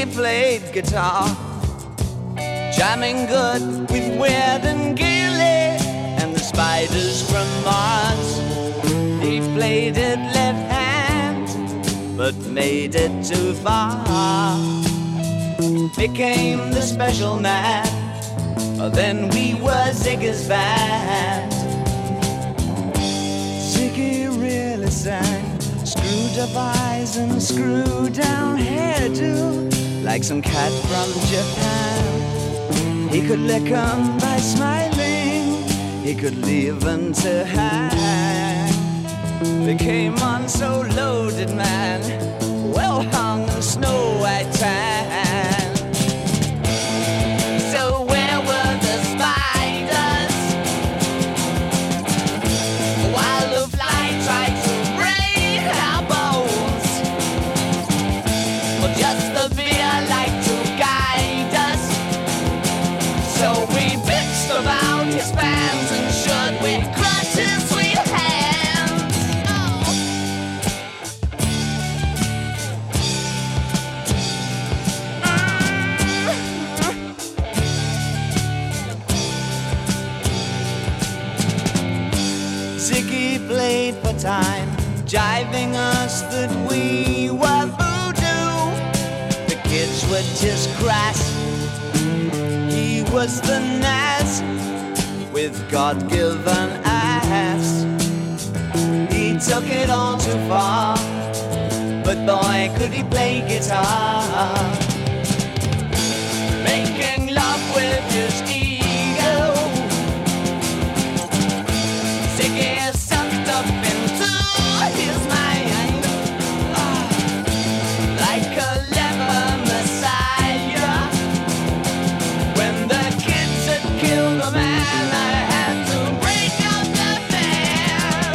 Ziggy played guitar, jamming good with Weird and Gilly and the Spiders from Mars. He played it left hand, but made it too far. Became the special man, then we were Ziggy's band. Ziggy really sang, screwed up eyes and screwed down hairdo, like some cat from Japan. He could lick 'em by smiling, he could leave 'em to hang. They came on so loaded, man, well hung in snow white tan. So where were the spiders while the fly tried to break our bones? Or just the beer like to guide us? So we bitched about his fans and should we crush his sweet hands? Oh. Ziggy played for time, jiving us that we were voodoo. The kids were just crass, he was the Nas with God-given ass. He took it all too far, but boy could he play guitar. Making love with his ego, Ziggy sucked up into his mind, like a leper messiah. When the kids had killed the man, I had to break up the band.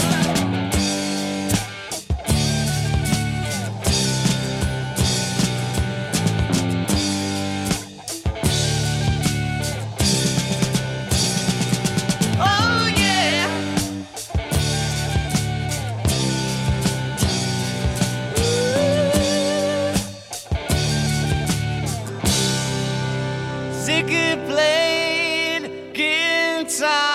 Oh yeah. Ziggy played guitar.